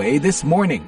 VOA This Morning.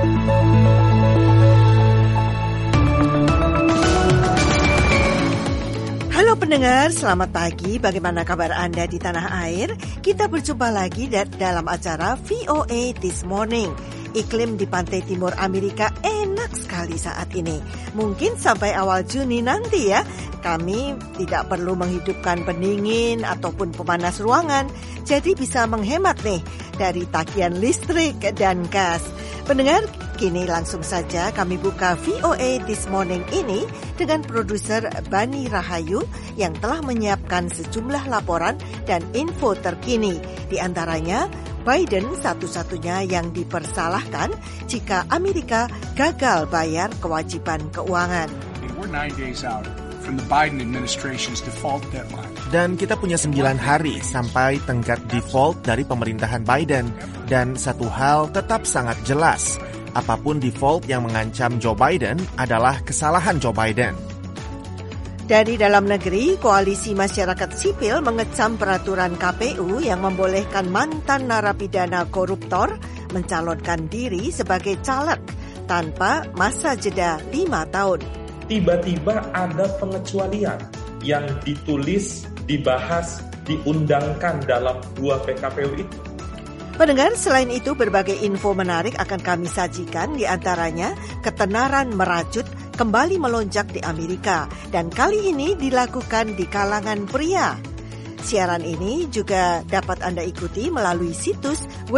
Halo pendengar, selamat pagi. Bagaimana kabar Anda di tanah air? Kita berjumpa lagi dalam acara VOA This Morning. Iklim di pantai timur Amerika enak sekali saat ini. Mungkin sampai awal Juni nanti ya. Kami tidak perlu menghidupkan pendingin ataupun pemanas ruangan. Jadi bisa menghemat nih dari tagihan listrik dan gas. Pendengar, kini langsung saja kami buka VOA This Morning ini dengan produser Bani Rahayu yang telah menyiapkan sejumlah laporan dan info terkini. Di antaranya, Biden satu-satunya yang dipersalahkan jika Amerika gagal bayar kewajiban keuangan. We're 9 days out from the Biden administration's default deadline. Dan kita punya 9 hari sampai tenggat default dari pemerintahan Biden. Dan satu hal tetap sangat jelas, apapun default yang mengancam Joe Biden adalah kesalahan Joe Biden. Dari dalam negeri, koalisi masyarakat sipil mengecam peraturan KPU yang membolehkan mantan narapidana koruptor mencalonkan diri sebagai caleg tanpa masa jeda 5 tahun. Tiba-tiba ada pengecualian yang ditulis, dibahas, diundangkan dalam 2 PKPU itu. Pendengar, selain itu berbagai info menarik akan kami sajikan, di antaranya ketenaran merajut kembali melonjak di Amerika dan kali ini dilakukan di kalangan pria. Siaran ini juga dapat Anda ikuti melalui situs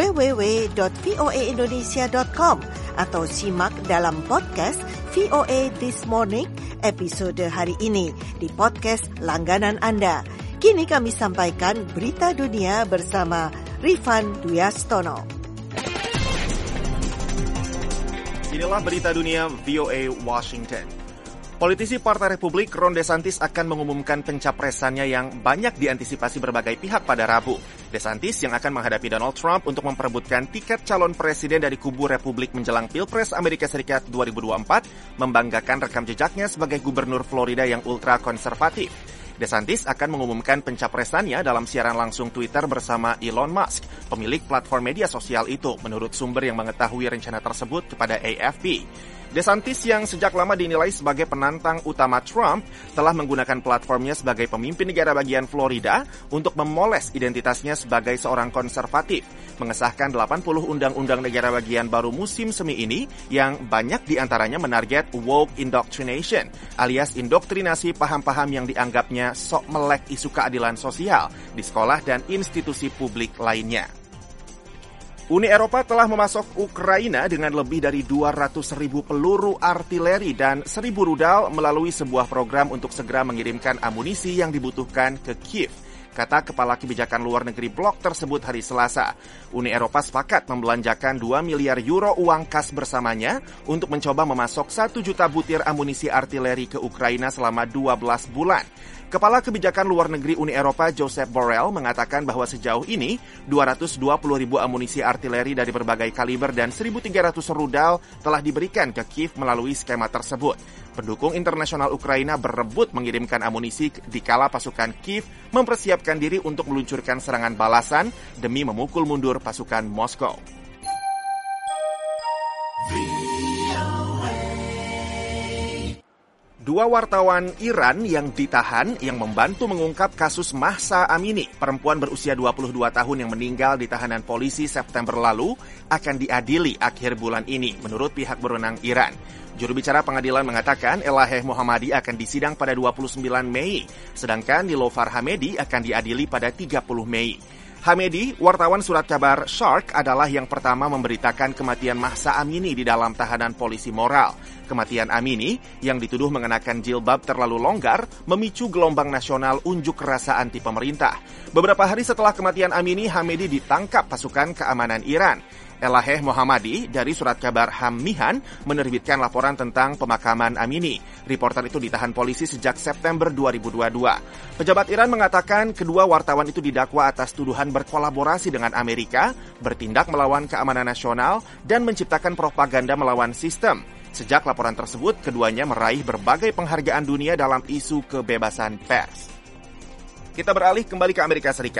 www.voaindonesia.com atau simak dalam podcast VOA This Morning episode hari ini di podcast langganan Anda. Kini kami sampaikan berita dunia bersama Rifan Duyastono. Inilah berita dunia VOA Washington. Politisi Partai Republik Ron DeSantis akan mengumumkan pencapresannya yang banyak diantisipasi berbagai pihak pada Rabu. DeSantis yang akan menghadapi Donald Trump untuk memperebutkan tiket calon presiden dari kubu Republik menjelang Pilpres Amerika Serikat 2024 membanggakan rekam jejaknya sebagai gubernur Florida yang ultra konservatif. DeSantis akan mengumumkan pencapresannya dalam siaran langsung Twitter bersama Elon Musk, pemilik platform media sosial itu, menurut sumber yang mengetahui rencana tersebut kepada AFP. DeSantis yang sejak lama dinilai sebagai penantang utama Trump telah menggunakan platformnya sebagai pemimpin negara bagian Florida untuk memoles identitasnya sebagai seorang konservatif, mengesahkan 80 undang-undang negara bagian baru musim semi ini yang banyak diantaranya menarget woke indoctrination, alias indoktrinasi paham-paham yang dianggapnya sok melek isu keadilan sosial di sekolah dan institusi publik lainnya. Uni Eropa telah memasok Ukraina dengan lebih dari 200.000 peluru artileri dan 1.000 rudal melalui sebuah program untuk segera mengirimkan amunisi yang dibutuhkan ke Kiev, kata Kepala Kebijakan Luar Negeri blok tersebut hari Selasa. Uni Eropa sepakat membelanjakan 2 miliar euro uang kas bersamanya untuk mencoba memasok 1 juta butir amunisi artileri ke Ukraina selama 12 bulan. Kepala Kebijakan Luar Negeri Uni Eropa Josep Borrell mengatakan bahwa sejauh ini 220.000 amunisi artileri dari berbagai kaliber dan 1.300 rudal telah diberikan ke Kiev melalui skema tersebut. Pendukung internasional Ukraina berebut mengirimkan amunisi dikala pasukan Kiev mempersiapkan diri untuk meluncurkan serangan balasan demi memukul mundur pasukan Moskow. Dua wartawan Iran yang ditahan yang membantu mengungkap kasus Mahsa Amini, perempuan berusia 22 tahun yang meninggal di tahanan polisi September lalu, akan diadili akhir bulan ini, menurut pihak berwenang Iran. Juru bicara pengadilan mengatakan Elaheh Mohammadi akan disidang pada 29 Mei, sedangkan Nilofar Hamedi akan diadili pada 30 Mei. Hamedi, wartawan surat kabar Shark, adalah yang pertama memberitakan kematian Mahsa Amini di dalam tahanan polisi moral. Kematian Amini, yang dituduh mengenakan jilbab terlalu longgar, memicu gelombang nasional unjuk rasa anti pemerintah. Beberapa hari setelah kematian Amini, Hamedi ditangkap pasukan keamanan Iran. Elaheh Mohammadi dari surat kabar Hammihan menerbitkan laporan tentang pemakaman Amini. Reporter itu ditahan polisi sejak September 2022. Pejabat Iran mengatakan kedua wartawan itu didakwa atas tuduhan berkolaborasi dengan Amerika, bertindak melawan keamanan nasional, dan menciptakan propaganda melawan sistem. Sejak laporan tersebut, keduanya meraih berbagai penghargaan dunia dalam isu kebebasan pers. Kita beralih kembali ke Amerika Serikat.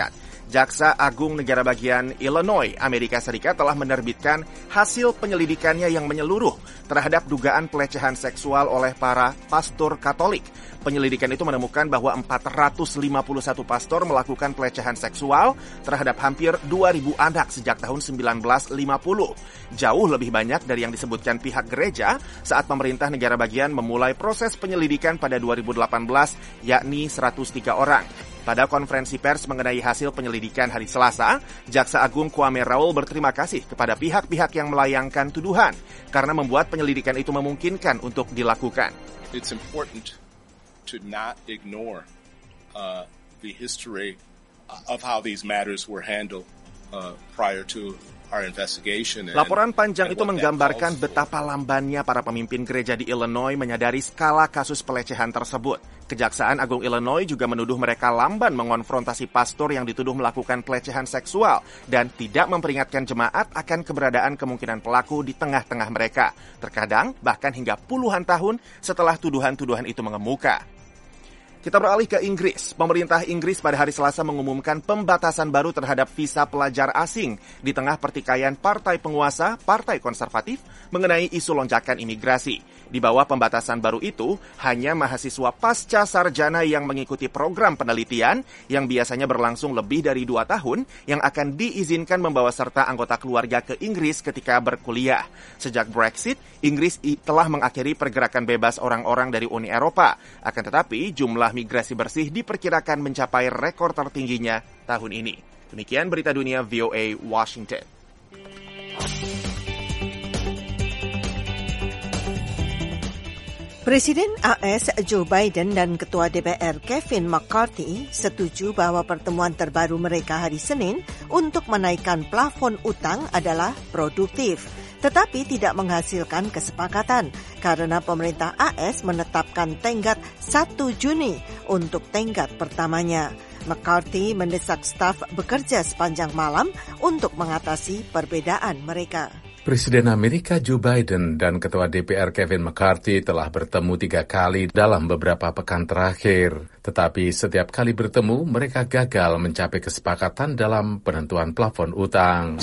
Jaksa Agung Negara Bagian Illinois, Amerika Serikat telah menerbitkan hasil penyelidikannya yang menyeluruh terhadap dugaan pelecehan seksual oleh para pastor Katolik. Penyelidikan itu menemukan bahwa 451 pastor melakukan pelecehan seksual terhadap hampir 2.000 anak sejak tahun 1950. Jauh lebih banyak dari yang disebutkan pihak gereja saat pemerintah negara bagian memulai proses penyelidikan pada 2018, yakni 103 orang. Pada konferensi pers mengenai hasil penyelidikan hari Selasa, Jaksa Agung Kwame Raoul berterima kasih kepada pihak-pihak yang melayangkan tuduhan karena membuat penyelidikan itu memungkinkan untuk dilakukan. It's important to not ignore the history of how these matters were handled prior to our investigation. Laporan panjang itu menggambarkan betapa lambannya para pemimpin gereja di Illinois menyadari skala kasus pelecehan tersebut. Kejaksaan Agung Illinois juga menuduh mereka lamban mengonfrontasi pastor yang dituduh melakukan pelecehan seksual dan tidak memperingatkan jemaat akan keberadaan kemungkinan pelaku di tengah-tengah mereka. Terkadang bahkan hingga puluhan tahun setelah tuduhan-tuduhan itu mengemuka. Kita beralih ke Inggris. Pemerintah Inggris pada hari Selasa mengumumkan pembatasan baru terhadap visa pelajar asing di tengah pertikaian partai penguasa, partai konservatif, mengenai isu lonjakan imigrasi. Di bawah pembatasan baru itu, hanya mahasiswa pasca sarjana yang mengikuti program penelitian yang biasanya berlangsung lebih dari 2 tahun yang akan diizinkan membawa serta anggota keluarga ke Inggris ketika berkuliah. Sejak Brexit, Inggris telah mengakhiri pergerakan bebas orang-orang dari Uni Eropa. Akan tetapi, jumlah migrasi bersih diperkirakan mencapai rekor tertingginya tahun ini. Demikian berita dunia VOA Washington. Presiden AS Joe Biden dan Ketua DPR Kevin McCarthy setuju bahwa pertemuan terbaru mereka hari Senin untuk menaikkan plafon utang adalah produktif, tetapi tidak menghasilkan kesepakatan karena pemerintah AS menetapkan tenggat 1 Juni untuk tenggat pertamanya. McCarthy mendesak staf bekerja sepanjang malam untuk mengatasi perbedaan mereka. Presiden Amerika Joe Biden dan Ketua DPR Kevin McCarthy telah bertemu 3 kali dalam beberapa pekan terakhir. Tetapi setiap kali bertemu, mereka gagal mencapai kesepakatan dalam penentuan plafon utang.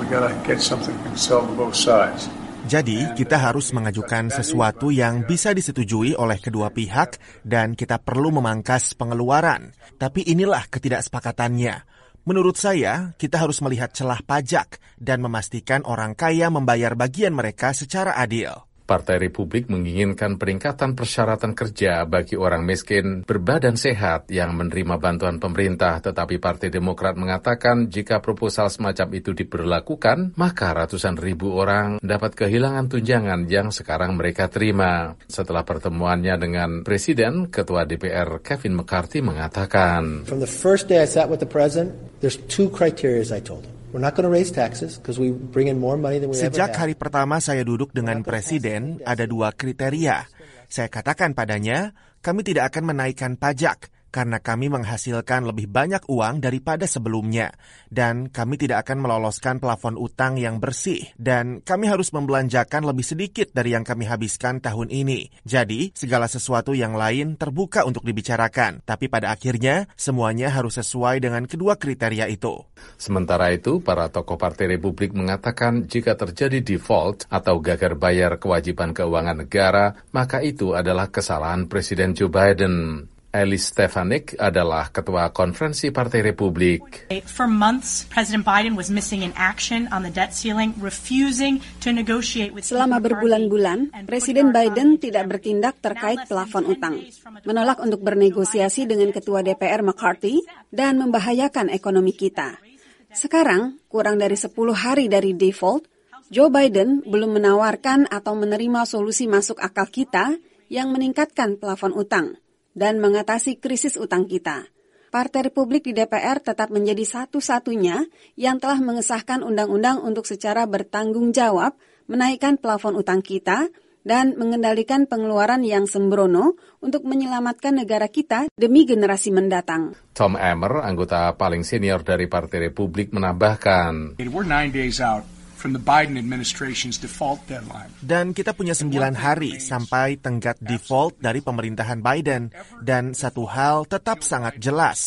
Jadi, kita harus mengajukan sesuatu yang bisa disetujui oleh kedua pihak dan kita perlu memangkas pengeluaran. Tapi inilah ketidaksepakatannya. Menurut saya, kita harus melihat celah pajak dan memastikan orang kaya membayar bagian mereka secara adil. Partai Republik menginginkan peningkatan persyaratan kerja bagi orang miskin berbadan sehat yang menerima bantuan pemerintah, tetapi Partai Demokrat mengatakan jika proposal semacam itu diberlakukan, maka ratusan ribu orang dapat kehilangan tunjangan yang sekarang mereka terima. Setelah pertemuannya dengan Presiden, Ketua DPR Kevin McCarthy mengatakan, From the first day I sat with the President, there's 2 criteria I told him. We're not going to raise taxes because we bring in more money than we ever Sejak have. hari pertama saya duduk dengan Presiden, ada 2 kriteria. Saya katakan padanya, kami tidak akan menaikkan pajak karena kami menghasilkan lebih banyak uang daripada sebelumnya. Dan kami tidak akan meloloskan plafon utang yang bersih. Dan kami harus membelanjakan lebih sedikit dari yang kami habiskan tahun ini. Jadi, segala sesuatu yang lain terbuka untuk dibicarakan. Tapi pada akhirnya, semuanya harus sesuai dengan kedua kriteria itu. Sementara itu, para tokoh Partai Republik mengatakan jika terjadi default atau gagal bayar kewajiban keuangan negara, maka itu adalah kesalahan Presiden Joe Biden. Alice Stefanik adalah Ketua Konferensi Partai Republik. For months, President Biden was missing in action on the debt ceiling, refusing to negotiate with. Selama berbulan-bulan, Presiden Biden tidak bertindak terkait plafon utang, menolak untuk bernegosiasi dengan Ketua DPR McCarthy, dan membahayakan ekonomi kita. Sekarang, kurang dari 10 hari dari default, Joe Biden belum menawarkan atau menerima solusi masuk akal kita yang meningkatkan plafon utang dan mengatasi krisis utang kita. Partai Republik di DPR tetap menjadi satu-satunya yang telah mengesahkan undang-undang untuk secara bertanggung jawab menaikkan plafon utang kita dan mengendalikan pengeluaran yang sembrono untuk menyelamatkan negara kita demi generasi mendatang. Tom Emmer, anggota paling senior dari Partai Republik, menambahkan, We're 9 days out from the Biden administration's default deadline. Dan kita punya 9 hari sampai tenggat default dari pemerintahan Biden. Dan satu hal tetap sangat jelas,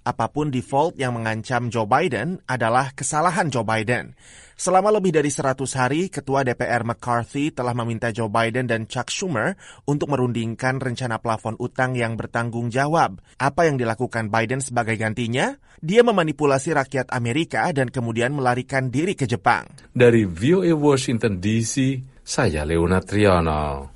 apapun default yang mengancam Joe Biden adalah kesalahan Joe Biden. Selama lebih dari 100 hari, Ketua DPR McCarthy telah meminta Joe Biden dan Chuck Schumer untuk merundingkan rencana plafon utang yang bertanggung jawab. Apa yang dilakukan Biden sebagai gantinya? Dia memanipulasi rakyat Amerika dan kemudian melarikan diri ke Jepang. Dari VOA Washington DC, saya Leona Triano.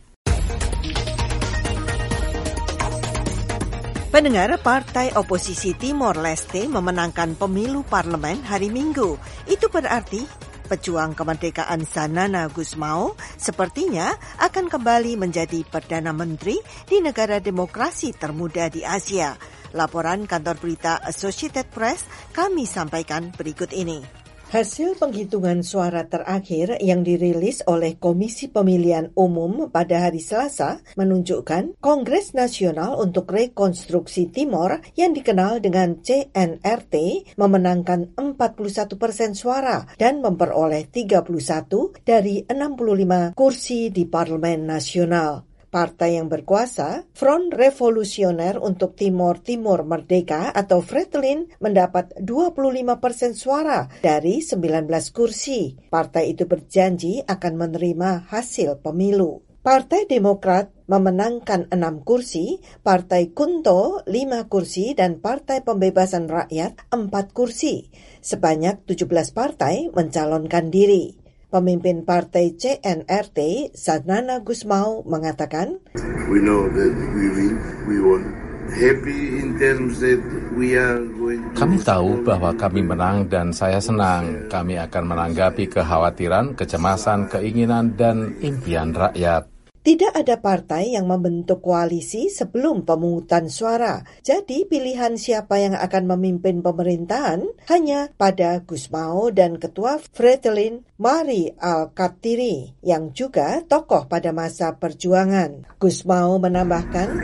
Pendengar, Partai Oposisi Timor Leste memenangkan pemilu parlemen hari Minggu. Itu berarti pejuang kemerdekaan Xanana Gusmao sepertinya akan kembali menjadi Perdana Menteri di negara demokrasi termuda di Asia. Laporan kantor berita Associated Press kami sampaikan berikut ini. Hasil penghitungan suara terakhir yang dirilis oleh Komisi Pemilihan Umum pada hari Selasa menunjukkan Kongres Nasional untuk Rekonstruksi Timor yang dikenal dengan CNRT memenangkan 41% suara dan memperoleh 31 dari 65 kursi di Parlemen Nasional. Partai yang berkuasa, Front Revolusioner untuk Timor Merdeka atau Fretilin mendapat 25% suara dari 19 kursi. Partai itu berjanji akan menerima hasil pemilu. Partai Demokrat memenangkan 6 kursi, Partai Kunto 5 kursi, dan Partai Pembebasan Rakyat 4 kursi. Sebanyak 17 partai mencalonkan diri. Pemimpin partai CNRT, Xanana Gusmao, mengatakan, We know that we won. Happy in terms that we are going to... Kami tahu bahwa kami menang dan saya senang. Kami akan menanggapi kekhawatiran, kecemasan, keinginan, dan impian rakyat. Tidak ada partai yang membentuk koalisi sebelum pemungutan suara. Jadi pilihan siapa yang akan memimpin pemerintahan hanya pada Gusmao dan Ketua Fretilin Mari Al-Kaptiri yang juga tokoh pada masa perjuangan. Gusmao menambahkan,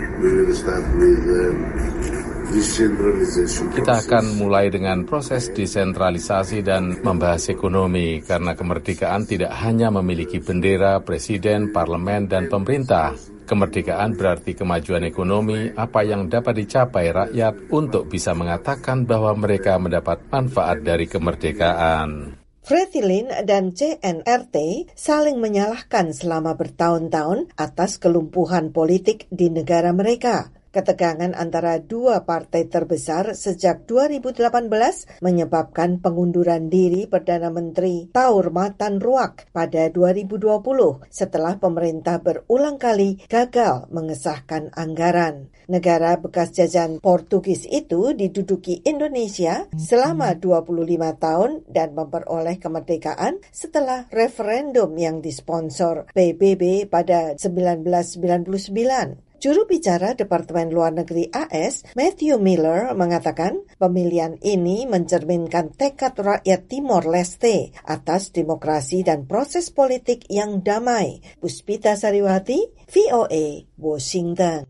kita akan mulai dengan proses desentralisasi dan membahas ekonomi karena kemerdekaan tidak hanya memiliki bendera, presiden, parlemen, dan pemerintah. Kemerdekaan berarti kemajuan ekonomi, apa yang dapat dicapai rakyat untuk bisa mengatakan bahwa mereka mendapat manfaat dari kemerdekaan. Fretilin dan CNRT saling menyalahkan selama bertahun-tahun atas kelumpuhan politik di negara mereka. Ketegangan antara dua partai terbesar sejak 2018 menyebabkan pengunduran diri Perdana Menteri Taur Matan Ruak pada 2020 setelah pemerintah berulang kali gagal mengesahkan anggaran. Negara bekas jajahan Portugis itu diduduki Indonesia selama 25 tahun dan memperoleh kemerdekaan setelah referendum yang disponsor PBB pada 1999. Juru bicara Departemen Luar Negeri AS, Matthew Miller, mengatakan pemilihan ini mencerminkan tekad rakyat Timor Leste atas demokrasi dan proses politik yang damai. Puspita Sariwati, VOA, Washington.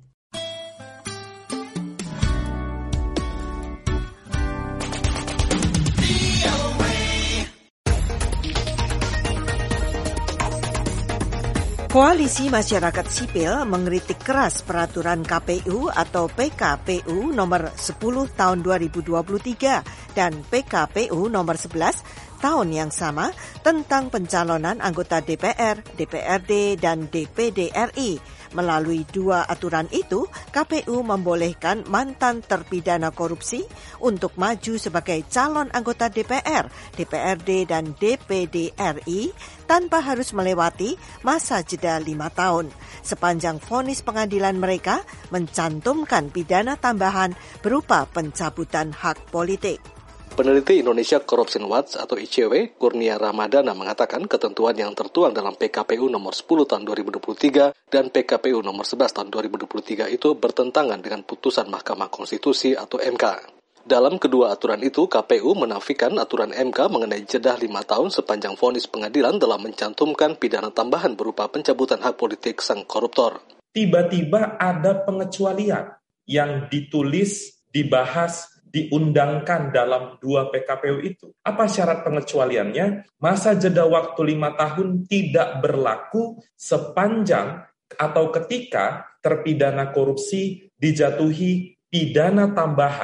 Koalisi Masyarakat Sipil mengkritik keras peraturan KPU atau PKPU nomor 10 tahun 2023 dan PKPU nomor 11 tahun yang sama tentang pencalonan anggota DPR, DPRD, dan DPD RI. Melalui dua aturan itu, KPU membolehkan mantan terpidana korupsi untuk maju sebagai calon anggota DPR, DPRD, dan DPD RI tanpa harus melewati masa jeda 5 tahun. Sepanjang vonis pengadilan mereka mencantumkan pidana tambahan berupa pencabutan hak politik. Peneliti Indonesia Corruption Watch atau ICW, Kurnia Ramadana mengatakan ketentuan yang tertuang dalam PKPU nomor 10 tahun 2023 dan PKPU nomor 11 tahun 2023 itu bertentangan dengan putusan Mahkamah Konstitusi atau MK. Dalam kedua aturan itu, KPU menafikan aturan MK mengenai jeda 5 tahun sepanjang vonis pengadilan telah mencantumkan pidana tambahan berupa pencabutan hak politik sang koruptor. Tiba-tiba ada pengecualian yang ditulis, dibahas, diundangkan dalam dua PKPU itu. Apa syarat pengecualiannya? Masa jeda waktu 5 tahun tidak berlaku sepanjang atau ketika terpidana korupsi dijatuhi pidana tambahan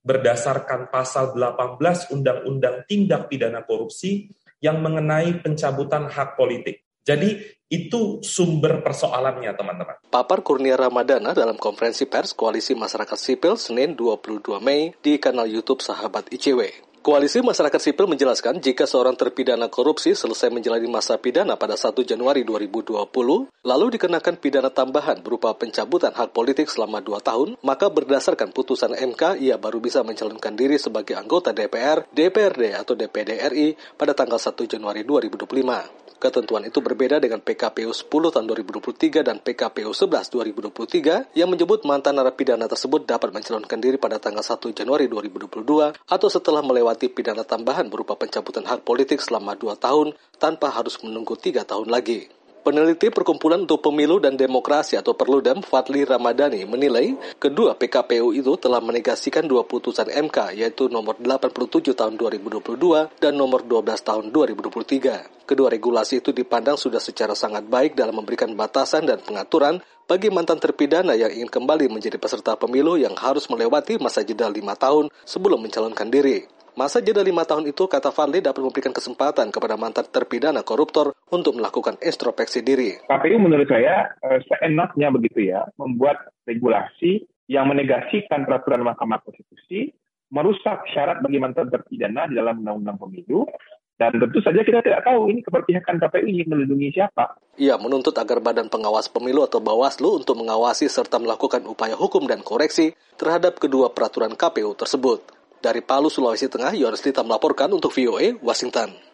berdasarkan pasal 18 Undang-Undang Tindak Pidana Korupsi yang mengenai pencabutan hak politik. Jadi itu sumber persoalannya, teman-teman. Papar Kurnia Ramadana dalam konferensi pers Koalisi Masyarakat Sipil Senin 22 Mei di kanal YouTube Sahabat ICW. Koalisi Masyarakat Sipil menjelaskan jika seorang terpidana korupsi selesai menjalani masa pidana pada 1 Januari 2020, lalu dikenakan pidana tambahan berupa pencabutan hak politik selama 2 tahun, maka berdasarkan putusan MK, ia baru bisa mencalonkan diri sebagai anggota DPR, DPRD atau DPD RI pada tanggal 1 Januari 2025. Ketentuan itu berbeda dengan PKPU 10 tahun 2023 dan PKPU 11 2023 yang menyebut mantan narapidana tersebut dapat mencalonkan diri pada tanggal 1 Januari 2022 atau setelah melewati pidana tambahan berupa pencabutan hak politik selama 2 tahun tanpa harus menunggu 3 tahun lagi. Peneliti Perkumpulan untuk Pemilu dan Demokrasi atau Perludem Fadli Ramadhani menilai kedua PKPU itu telah menegasikan 2 putusan MK yaitu nomor 87 tahun 2022 dan nomor 12 tahun 2023. Kedua regulasi itu dipandang sudah secara sangat baik dalam memberikan batasan dan pengaturan bagi mantan terpidana yang ingin kembali menjadi peserta pemilu yang harus melewati masa jeda 5 tahun sebelum mencalonkan diri. Masa jeda 5 tahun itu, kata Fadli, dapat memberikan kesempatan kepada mantan terpidana koruptor untuk melakukan introspeksi diri. KPU menurut saya seenaknya begitu ya, membuat regulasi yang menegasikan peraturan Mahkamah Konstitusi, merusak syarat bagi mantan terpidana di dalam Undang-Undang Pemilu, dan tentu saja kita tidak tahu ini keberpihakan KPU ingin melindungi siapa. Ia menuntut agar Badan Pengawas Pemilu atau Bawaslu untuk mengawasi serta melakukan upaya hukum dan koreksi terhadap kedua peraturan KPU tersebut. Dari Palu, Sulawesi Tengah, Yohanes Lita melaporkan untuk VOA, Washington.